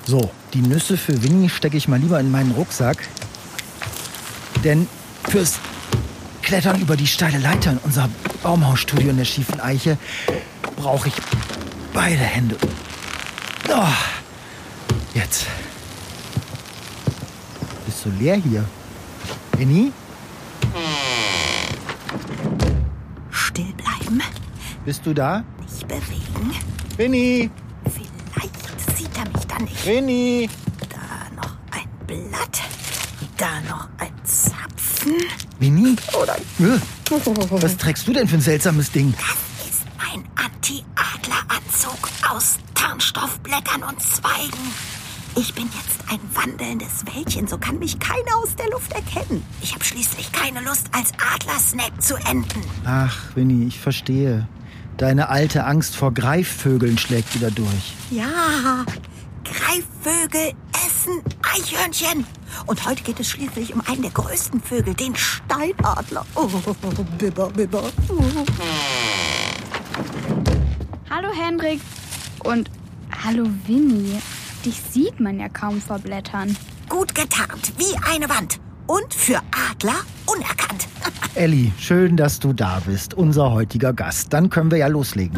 So, die Nüsse für Winnie stecke ich mal lieber in meinen Rucksack. Denn fürs Klettern über die steile Leiter in unser Baumhausstudio in der schiefen Eiche brauche ich beide Hände. Oh, jetzt. Bist du leer hier? Winnie? Still bleiben. Bist du da? Nicht bewegen. Winnie! Vielleicht sieht er mich dann nicht. Winnie! Da noch ein Blatt. Da noch ein Zapfen. Winnie? Oder Was trägst du denn für ein seltsames Ding? das ist mein Anti-Adler-Anzug aus Tarnstoffblättern und Zweigen. Ich bin jetzt ein wandelndes Wäldchen, so kann mich keiner aus der Luft erkennen. Ich habe schließlich keine Lust, als Adlersnack zu enden. Ach, Winnie, ich verstehe. Deine alte Angst vor Greifvögeln schlägt wieder durch. Ja, Greifvögel essen Eichhörnchen. Und heute geht es schließlich um einen der größten Vögel, den Steinadler. Oh, Bibber, Bibber. Hallo Hendrik und hallo Winnie. Dich sieht man ja kaum vor Blättern. Gut getarnt, wie eine Wand. Und für Adler unerkannt. Elli, schön, dass du da bist, unser heutiger Gast. Dann können wir ja loslegen.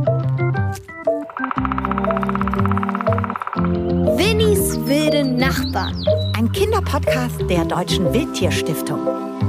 Winnies wilde Nachbarn. Ein Kinderpodcast der Deutschen Wildtierstiftung.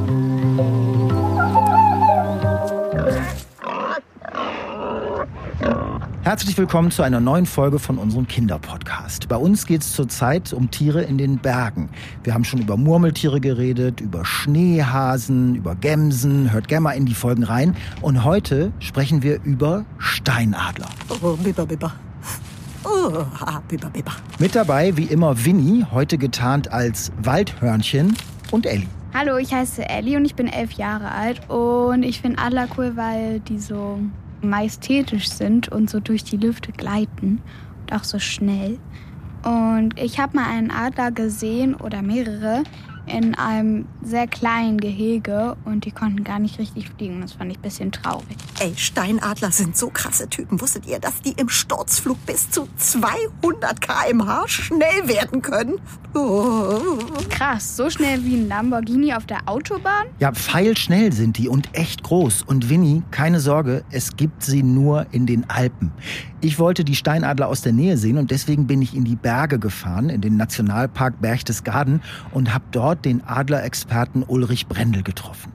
Herzlich willkommen zu einer neuen Folge von unserem Kinderpodcast. Bei uns geht es zurzeit um Tiere in den Bergen. Wir haben schon über Murmeltiere geredet, über Schneehasen, über Gämsen. Hört gerne mal in die Folgen rein. Und heute sprechen wir über Steinadler. Oh, Bibber, Bibber. Oh, Bibber, Bibber. Mit dabei wie immer Winnie, heute getarnt als Waldhörnchen, und Elli. Hallo, ich heiße Elli und ich bin 11 Jahre alt. Und ich finde Adler cool, weil die so majestätisch sind und so durch die Lüfte gleiten und auch so schnell. Und ich habe mal einen Adler gesehen oder mehrere in einem sehr kleinen Gehege und die konnten gar nicht richtig fliegen. Das fand ich ein bisschen traurig. Ey, Steinadler sind so krasse Typen. Wusstet ihr, dass die im Sturzflug bis zu 200 km/h schnell werden können? Oh. Krass, so schnell wie ein Lamborghini auf der Autobahn? Ja, pfeilschnell sind die und echt groß. Und Winnie, keine Sorge, es gibt sie nur in den Alpen. Ich wollte die Steinadler aus der Nähe sehen und deswegen bin ich in die Berge gefahren, in den Nationalpark Berchtesgaden und habe dort den Adlerexperten Ulrich Brendel getroffen.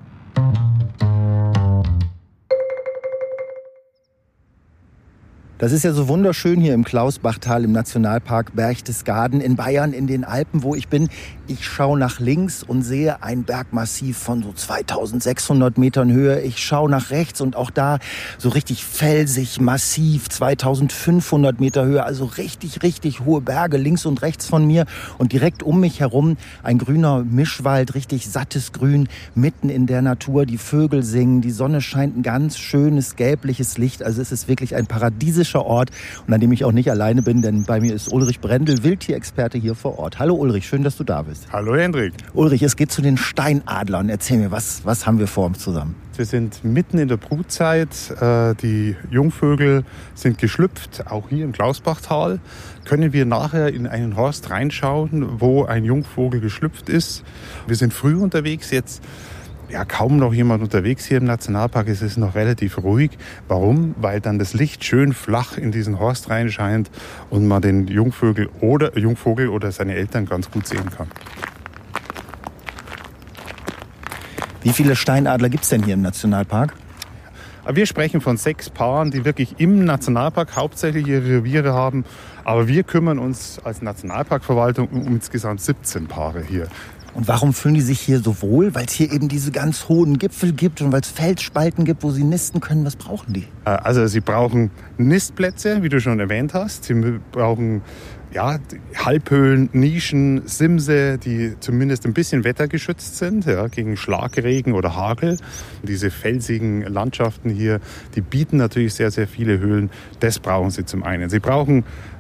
Das ist ja so wunderschön hier im Klausbachtal im Nationalpark Berchtesgaden in Bayern in den Alpen, wo ich bin. Ich schaue nach links und sehe ein Bergmassiv von so 2600 Metern Höhe. Ich schaue nach rechts und auch da so richtig felsig, massiv, 2500 Meter Höhe. Also richtig, richtig hohe Berge links und rechts von mir. Und direkt um mich herum ein grüner Mischwald, richtig sattes Grün, mitten in der Natur. Die Vögel singen, die Sonne scheint, ein ganz schönes gelbliches Licht. Also es ist wirklich ein paradiesischer Ort und an dem ich auch nicht alleine bin, denn bei mir ist Ulrich Brendel, Wildtierexperte hier vor Ort. Hallo Ulrich, schön, dass du da bist. Hallo Hendrik. Ulrich, es geht zu den Steinadlern. Erzähl mir, was haben wir vor zusammen? Wir sind mitten in der Brutzeit. Die Jungvögel sind geschlüpft, auch hier im Klausbachtal. Können wir nachher in einen Horst reinschauen, wo ein Jungvogel geschlüpft ist. Wir sind früh unterwegs jetzt. Ja, kaum noch jemand unterwegs hier im Nationalpark. Es ist noch relativ ruhig. Warum? Weil dann das Licht schön flach in diesen Horst reinscheint und man den Jungvogel oder seine Eltern ganz gut sehen kann. Wie viele Steinadler gibt es denn hier im Nationalpark? Wir sprechen von 6 Paaren, die wirklich im Nationalpark hauptsächlich ihre Reviere haben. Aber wir kümmern uns als Nationalparkverwaltung um insgesamt 17 Paare hier. Und warum fühlen die sich hier so wohl? Weil es hier eben diese ganz hohen Gipfel gibt und weil es Felsspalten gibt, wo sie nisten können. Was brauchen die? Also sie brauchen Nistplätze, wie du schon erwähnt hast. Sie brauchen Halbhöhlen, Nischen, Simse, die zumindest ein bisschen wettergeschützt sind, gegen Schlagregen oder Hagel. Diese felsigen Landschaften hier, die bieten natürlich sehr, sehr viele Höhlen. Das brauchen sie zum einen. Sie brauchen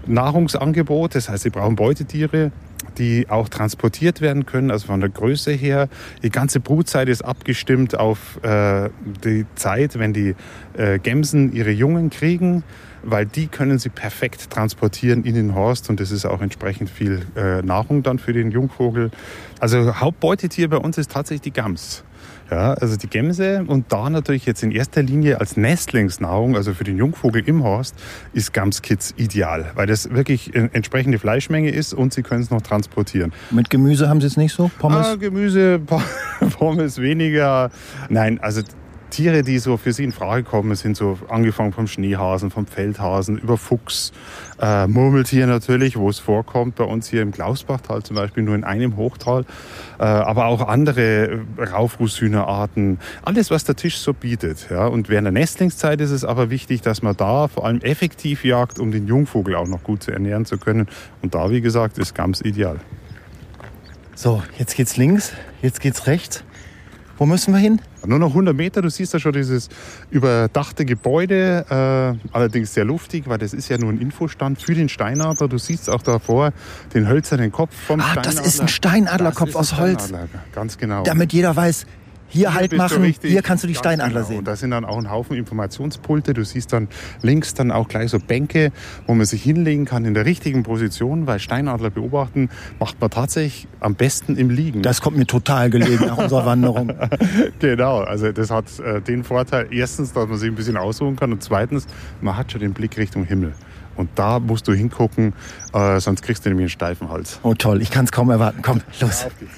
Nahrungsangebot. Das heißt, sie brauchen Beutetiere, die auch transportiert werden können, also von der Größe her. Die ganze Brutzeit ist abgestimmt auf die Zeit, wenn die Gämsen ihre Jungen kriegen, weil die können sie perfekt transportieren in den Horst und das ist auch entsprechend viel Nahrung dann für den Jungvogel. Also Hauptbeutetier bei uns ist tatsächlich die Gams. Ja, also die Gämse und da natürlich jetzt in erster Linie als Nestlingsnahrung, also für den Jungvogel im Horst, ist Gamskitz ideal, weil das wirklich entsprechende Fleischmenge ist und sie können es noch transportieren. Mit Gemüse haben Sie es nicht so? Pommes? Gemüse, Pommes weniger. Nein, also Tiere, die so für Sie in Frage kommen, sind so angefangen vom Schneehasen, vom Feldhasen, über Fuchs, Murmeltier natürlich, wo es vorkommt, bei uns hier im Klausbachtal zum Beispiel, nur in einem Hochtal, aber auch andere Raufrußhühnerarten, alles, was der Tisch so bietet. Ja. Und während der Nestlingszeit ist es aber wichtig, dass man da vor allem effektiv jagt, um den Jungvogel auch noch gut zu ernähren zu können. Und da, wie gesagt, ist Gams ideal. So, jetzt geht's links, jetzt geht's rechts. Wo müssen wir hin? Nur noch 100 Meter, du siehst ja schon dieses überdachte Gebäude, allerdings sehr luftig, weil das ist ja nur ein Infostand für den Steinadler. Du siehst auch davor den hölzernen Kopf vom Steinadler. Das ist ein Steinadlerkopf aus Holz. Ganz genau. Damit jeder weiß, hier Halt machen, hier kannst du die Steinadler genau sehen. Und da sind dann auch ein Haufen Informationspulte. Du siehst dann links dann auch gleich so Bänke, wo man sich hinlegen kann in der richtigen Position, weil Steinadler beobachten macht man tatsächlich am besten im Liegen. Das kommt mir total gelegen nach unserer Wanderung. Genau, also das hat den Vorteil, erstens, dass man sich ein bisschen ausruhen kann und zweitens, man hat schon den Blick Richtung Himmel. Und da musst du hingucken, sonst kriegst du nämlich einen steifen Hals. Oh toll, ich kann es kaum erwarten. Komm, los. Ja, auf geht's.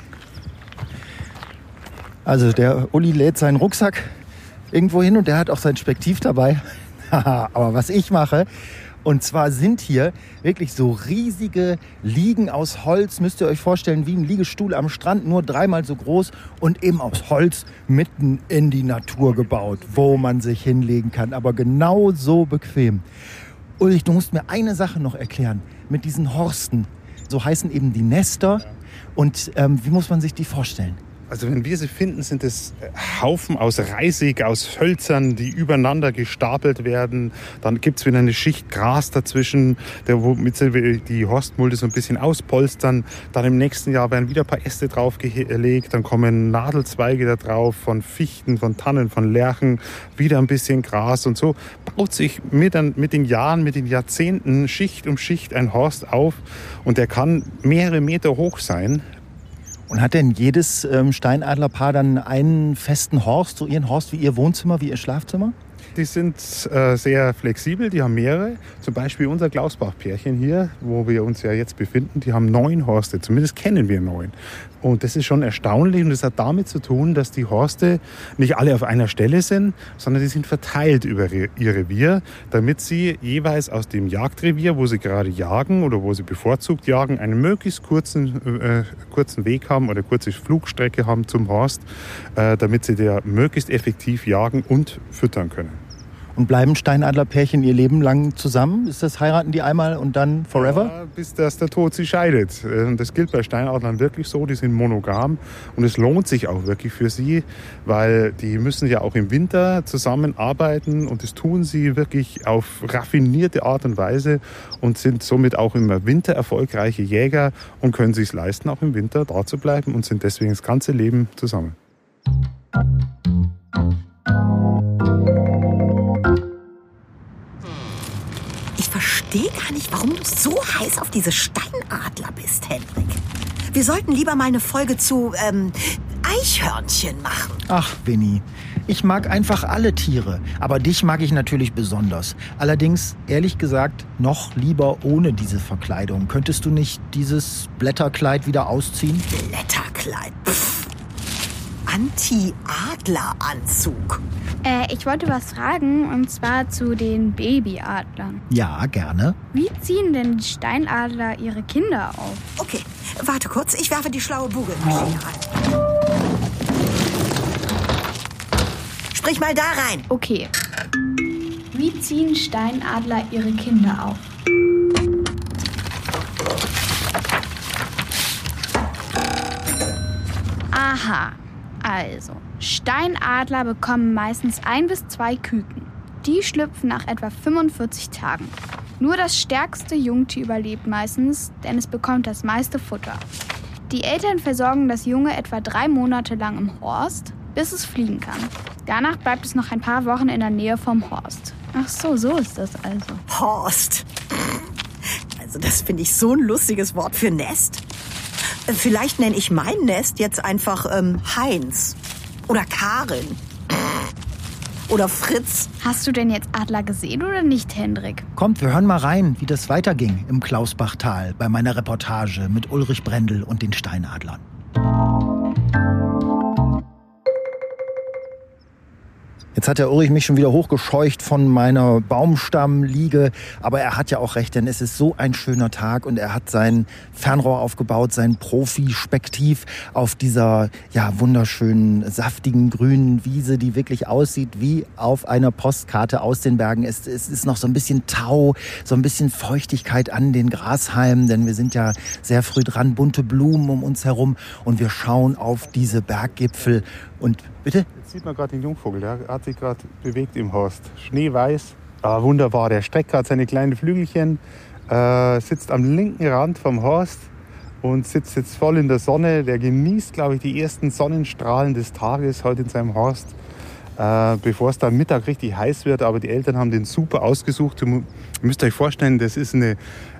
Also der Uli lädt seinen Rucksack irgendwo hin und der hat auch sein Spektiv dabei. Aber was ich mache, und zwar sind hier wirklich so riesige Liegen aus Holz, müsst ihr euch vorstellen, wie ein Liegestuhl am Strand, nur 3-mal so groß und eben aus Holz mitten in die Natur gebaut, wo man sich hinlegen kann, aber genau so bequem. Ulrich, du musst mir eine Sache noch erklären, mit diesen Horsten, so heißen eben die Nester und wie muss man sich die vorstellen? Also wenn wir sie finden, sind es Haufen aus Reisig, aus Hölzern, die übereinander gestapelt werden. Dann gibt es wieder eine Schicht Gras dazwischen, womit sie die Horstmulde so ein bisschen auspolstern. Dann im nächsten Jahr werden wieder ein paar Äste draufgelegt. Dann kommen Nadelzweige da drauf von Fichten, von Tannen, von Lärchen. Wieder ein bisschen Gras. Und so baut sich mit den Jahren, mit den Jahrzehnten Schicht um Schicht ein Horst auf. Und der kann mehrere Meter hoch sein. Und hat denn jedes Steinadlerpaar dann einen festen Horst, so ihren Horst wie ihr Wohnzimmer, wie ihr Schlafzimmer? Die sind sehr flexibel, die haben mehrere. Zum Beispiel unser Klausbach-Pärchen hier, wo wir uns ja jetzt befinden, die haben 9 Horste, zumindest kennen wir 9. Und das ist schon erstaunlich und das hat damit zu tun, dass die Horste nicht alle auf einer Stelle sind, sondern die sind verteilt über ihr Revier, damit sie jeweils aus dem Jagdrevier, wo sie gerade jagen oder wo sie bevorzugt jagen, einen möglichst kurzen Weg haben oder kurze Flugstrecke haben zum Horst, damit sie da möglichst effektiv jagen und füttern können. Und bleiben Steinadlerpärchen ihr Leben lang zusammen? Ist das, heiraten die einmal und dann forever? Ja, bis dass der Tod sie scheidet. Das gilt bei Steinadlern wirklich so, die sind monogam und es lohnt sich auch wirklich für sie, weil die müssen ja auch im Winter zusammenarbeiten und das tun sie wirklich auf raffinierte Art und Weise und sind somit auch im Winter erfolgreiche Jäger und können sich es leisten, auch im Winter da zu bleiben und sind deswegen das ganze Leben zusammen. Ich verstehe gar nicht, warum du so heiß auf diese Steinadler bist, Henrik. Wir sollten lieber mal eine Folge zu Eichhörnchen machen. Ach, Winnie, ich mag einfach alle Tiere. Aber dich mag ich natürlich besonders. Allerdings, ehrlich gesagt, noch lieber ohne diese Verkleidung. Könntest du nicht dieses Blätterkleid wieder ausziehen? Blätterkleid. Pff. Anti-Adler-Anzug. Ich wollte was fragen, und zwar zu den Babyadlern. Ja, gerne. Wie ziehen denn die Steinadler ihre Kinder auf? Okay, warte kurz, ich werfe die schlaue Bugelmaschine rein. Sprich mal da rein. Okay. Wie ziehen Steinadler ihre Kinder auf? Aha. Also, Steinadler bekommen meistens 1 bis 2 Küken. Die schlüpfen nach etwa 45 Tagen. Nur das stärkste Jungtier überlebt meistens, denn es bekommt das meiste Futter. Die Eltern versorgen das Junge etwa 3 Monate lang im Horst, bis es fliegen kann. Danach bleibt es noch ein paar Wochen in der Nähe vom Horst. Ach so, so ist das also. Horst. Also das finde ich so ein lustiges Wort für Nest. Vielleicht nenne ich mein Nest jetzt einfach Heinz oder Karin oder Fritz. Hast du denn jetzt Adler gesehen oder nicht, Hendrik? Kommt, wir hören mal rein, wie das weiterging im Klausbachtal bei meiner Reportage mit Ulrich Brendel und den Steinadlern. Jetzt hat der Ulrich mich schon wieder hochgescheucht von meiner Baumstammliege. Aber er hat ja auch recht, denn es ist so ein schöner Tag und er hat sein Fernrohr aufgebaut, sein Profi-Spektiv auf dieser wunderschönen, saftigen, grünen Wiese, die wirklich aussieht wie auf einer Postkarte aus den Bergen. Es ist noch so ein bisschen Tau, so ein bisschen Feuchtigkeit an den Grashalmen, denn wir sind ja sehr früh dran, bunte Blumen um uns herum und wir schauen auf diese Berggipfel. Und bitte? Jetzt sieht man gerade den Jungvogel, der hat sich gerade bewegt im Horst. Schneeweiß, wunderbar. Der streckt gerade seine kleinen Flügelchen, sitzt am linken Rand vom Horst und sitzt jetzt voll in der Sonne. Der genießt, glaube ich, die ersten Sonnenstrahlen des Tages heute in seinem Horst, bevor es dann Mittag richtig heiß wird. Aber die Eltern haben den super ausgesucht. Ihr müsst euch vorstellen, das ist ein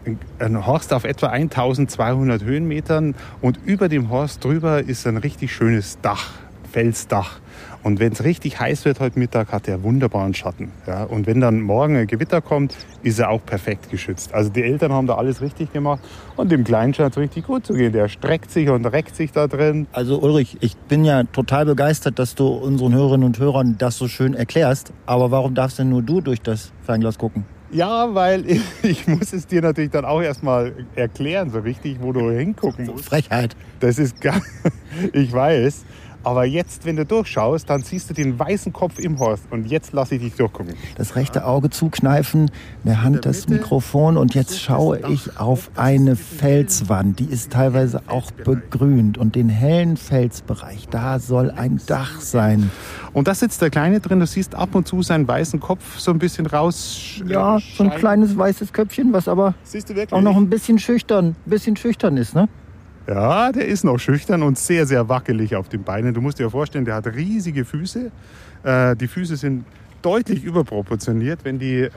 Horst auf etwa 1200 Höhenmetern und über dem Horst drüber ist ein richtig schönes Dach. Felsdach. Und wenn es richtig heiß wird heute Mittag, hat er wunderbaren Schatten. Ja? Und wenn dann morgen ein Gewitter kommt, ist er auch perfekt geschützt. Also die Eltern haben da alles richtig gemacht und dem Kleinen scheint es richtig gut zu gehen. Der streckt sich und reckt sich da drin. Also Ulrich, ich bin ja total begeistert, dass du unseren Hörerinnen und Hörern das so schön erklärst. Aber warum darfst denn nur du durch das Fernglas gucken? Ja, weil ich muss es dir natürlich dann auch erstmal erklären, so richtig, wo du hingucken musst. Frechheit. Das ist gar, ich weiß. Aber jetzt, wenn du durchschaust, dann siehst du den weißen Kopf im Horst. Und jetzt lasse ich dich durchgucken. Das rechte Auge zukneifen, in der Hand das Mikrofon. Und jetzt schaue ich auf eine Felswand. Die ist teilweise auch begrünt. Und den hellen Felsbereich, da soll ein Dach sein. Und da sitzt der Kleine drin. Du siehst ab und zu seinen weißen Kopf so ein bisschen raus. Ja, so ein kleines weißes Köpfchen, was aber auch noch ein bisschen schüchtern ist, ne? Ja, der ist noch schüchtern und sehr, sehr wackelig auf den Beinen. Du musst dir vorstellen, der hat riesige Füße. Die Füße sind deutlich überproportioniert, wenn die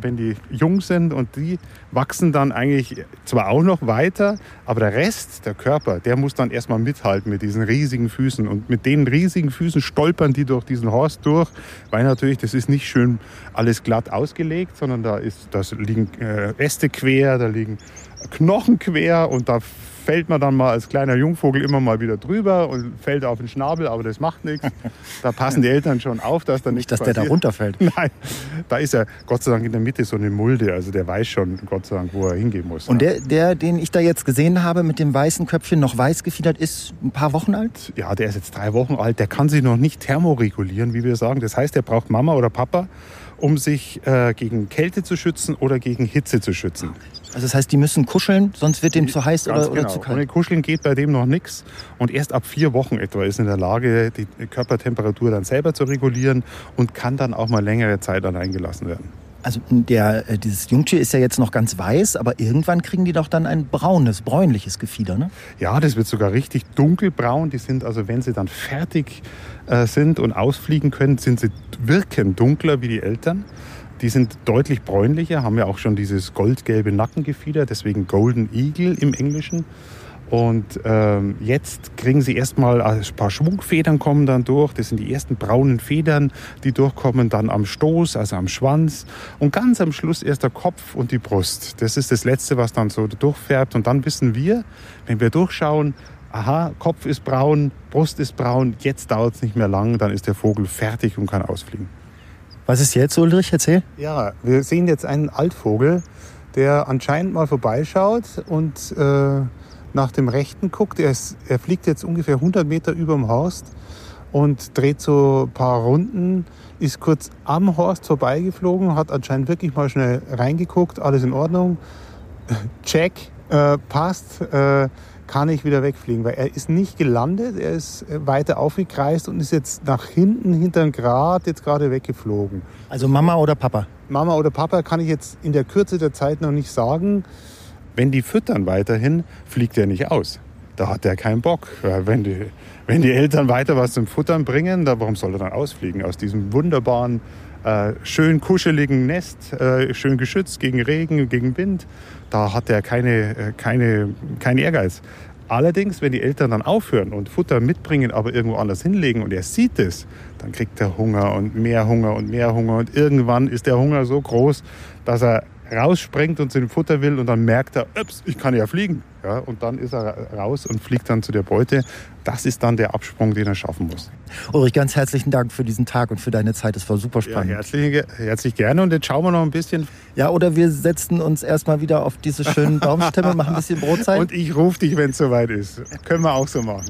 jung sind. Und die wachsen dann eigentlich zwar auch noch weiter, aber der Rest, der Körper, der muss dann erstmal mithalten mit diesen riesigen Füßen. Und mit den riesigen Füßen stolpern die durch diesen Horst durch. Weil natürlich, das ist nicht schön alles glatt ausgelegt, sondern da liegen Äste quer, da liegen Knochen quer und da fällt man dann mal als kleiner Jungvogel immer mal wieder drüber und fällt auf den Schnabel, aber das macht nichts. Da passen die Eltern schon auf, dass da nichts passiert. Nicht, dass der da runterfällt. Nein, da ist ja Gott sei Dank in der Mitte so eine Mulde, also der weiß schon, Gott sei Dank, wo er hingehen muss. Und der, den ich da jetzt gesehen habe, mit dem weißen Köpfchen, noch weiß gefiedert, ist ein paar Wochen alt? Ja, der ist jetzt 3 Wochen alt, der kann sich noch nicht thermoregulieren, wie wir sagen. Das heißt, er braucht Mama oder Papa, um sich gegen Kälte zu schützen oder gegen Hitze zu schützen. Also das heißt, die müssen kuscheln, sonst wird dem zu heiß oder zu kalt? Ohne Kuscheln geht bei dem noch nichts. Und erst ab 4 Wochen etwa ist in der Lage, die Körpertemperatur dann selber zu regulieren und kann dann auch mal längere Zeit allein gelassen werden. Also dieses Jungtier ist ja jetzt noch ganz weiß, aber irgendwann kriegen die doch dann ein bräunliches Gefieder, ne? Ja, das wird sogar richtig dunkelbraun. Die sind also, wenn sie dann fertig sind und ausfliegen können, wirken dunkler wie die Eltern. Die sind deutlich bräunlicher, haben ja auch schon dieses goldgelbe Nackengefieder, deswegen Golden Eagle im Englischen. Und jetzt kriegen sie erstmal ein paar Schwungfedern kommen dann durch. Das sind die ersten braunen Federn, die durchkommen dann am Stoß, also am Schwanz. Und ganz am Schluss erst der Kopf und die Brust. Das ist das Letzte, was dann so durchfärbt. Und dann wissen wir, wenn wir durchschauen, aha, Kopf ist braun, Brust ist braun, jetzt dauert es nicht mehr lang, dann ist der Vogel fertig und kann ausfliegen. Was ist jetzt, Ulrich? Erzähl. Ja, wir sehen jetzt einen Altvogel, der anscheinend mal vorbeischaut und nach dem Rechten guckt. Er fliegt jetzt ungefähr 100 Meter über dem Horst und dreht so ein paar Runden, ist kurz am Horst vorbeigeflogen, hat anscheinend wirklich mal schnell reingeguckt, alles in Ordnung. Check, passt, kann ich wieder wegfliegen, weil er ist nicht gelandet, er ist weiter aufgekreist und ist jetzt nach hinten, hinterm Grat, jetzt gerade weggeflogen. Also Mama oder Papa? Mama oder Papa kann ich jetzt in der Kürze der Zeit noch nicht sagen. Wenn die füttern weiterhin, fliegt er nicht aus. Da hat er keinen Bock. Wenn die Eltern weiter was zum Futtern bringen, warum soll er dann ausfliegen? Aus diesem wunderbaren, schön kuscheligen Nest, schön geschützt gegen Regen, gegen Wind, da hat er keinen Ehrgeiz. Allerdings, wenn die Eltern dann aufhören und Futter mitbringen, aber irgendwo anders hinlegen und er sieht es, dann kriegt er Hunger und mehr Hunger und mehr Hunger. Und irgendwann ist der Hunger so groß, dass er rausspringt und zu dem Futter will und dann merkt er, ups, ich kann ja fliegen. Ja, und dann ist er raus und fliegt dann zu der Beute. Das ist dann der Absprung, den er schaffen muss. Ulrich, ganz herzlichen Dank für diesen Tag und für deine Zeit. Es war super spannend. Ja, herzlich gerne und jetzt schauen wir noch ein bisschen. Ja, oder wir setzen uns erstmal wieder auf diese schönen Baumstämme, machen ein bisschen Brotzeit. Und ich rufe dich, wenn es soweit ist. Können wir auch so machen.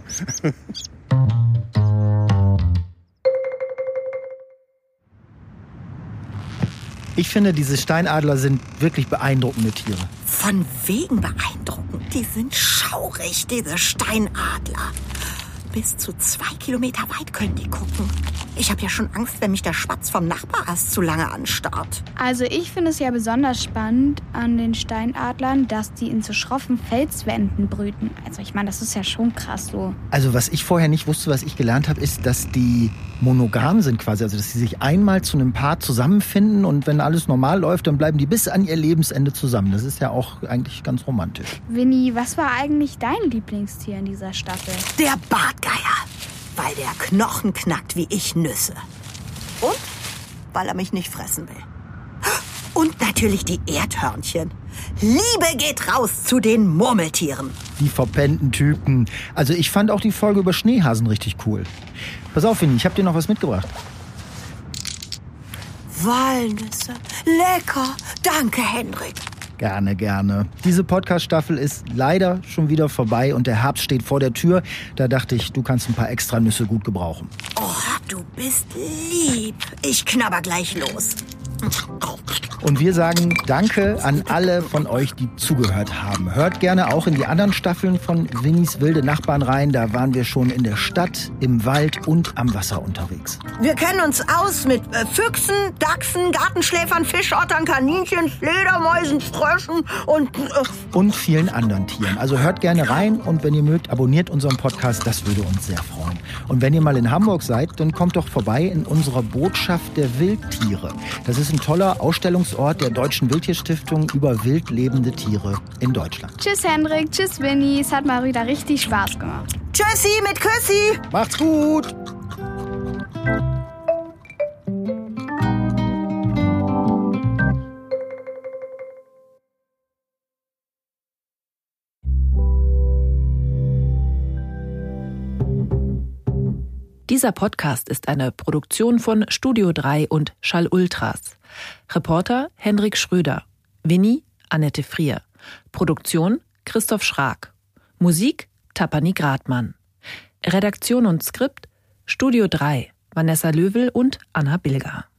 Ich finde, diese Steinadler sind wirklich beeindruckende Tiere. Von wegen beeindruckend. Die sind schaurig, diese Steinadler. Bis zu 2 Kilometer weit können die gucken. Ich habe ja schon Angst, wenn mich der Spatz vom Nachbarast zu lange anstarrt. Also ich finde es ja besonders spannend an den Steinadlern, dass die in so schroffen Felswänden brüten. Also ich meine, das ist ja schon krass so. Also was ich vorher nicht wusste, was ich gelernt habe, ist, dass die monogam sind quasi. Also dass sie sich einmal zu einem Paar zusammenfinden und wenn alles normal läuft, dann bleiben die bis an ihr Lebensende zusammen. Das ist ja auch eigentlich ganz romantisch. Winnie, was war eigentlich dein Lieblingstier in dieser Staffel? Der Bartgeier, weil der Knochen knackt wie ich Nüsse. Und weil er mich nicht fressen will. Und natürlich die Erdhörnchen. Liebe geht raus zu den Murmeltieren. Die verpennten Typen. Also ich fand auch die Folge über Schneehasen richtig cool. Pass auf, Winnie, ich habe dir noch was mitgebracht. Walnüsse, lecker. Danke, Hendrik. Gerne, gerne. Diese Podcast-Staffel ist leider schon wieder vorbei und der Herbst steht vor der Tür. Da dachte ich, du kannst ein paar extra Nüsse gut gebrauchen. Oh, du bist lieb. Ich knabber gleich los. Und wir sagen Danke an alle von euch, die zugehört haben. Hört gerne auch in die anderen Staffeln von Winnies wilde Nachbarn rein. Da waren wir schon in der Stadt, im Wald und am Wasser unterwegs. Wir kennen uns aus mit Füchsen, Dachsen, Gartenschläfern, Fischottern, Kaninchen, Fledermäusen, Fröschen und vielen anderen Tieren. Also hört gerne rein und wenn ihr mögt, abonniert unseren Podcast. Das würde uns sehr freuen. Und wenn ihr mal in Hamburg seid, dann kommt doch vorbei in unserer Botschaft der Wildtiere. Das ist ein toller Ausstellungsort der Deutschen Wildtierstiftung über wild lebende Tiere in Deutschland. Tschüss Hendrik, tschüss Winnie, es hat mal wieder richtig Spaß gemacht. Tschüssi mit Küssi. Macht's gut. Dieser Podcast ist eine Produktion von Studio 3 und Schall Ultras. Reporter Hendrik Schröder. Winnie Annette Frier. Produktion Christoph Schrag. Musik Tapani Gradmann. Redaktion und Skript Studio 3 Vanessa Löwel und Anna Bilger.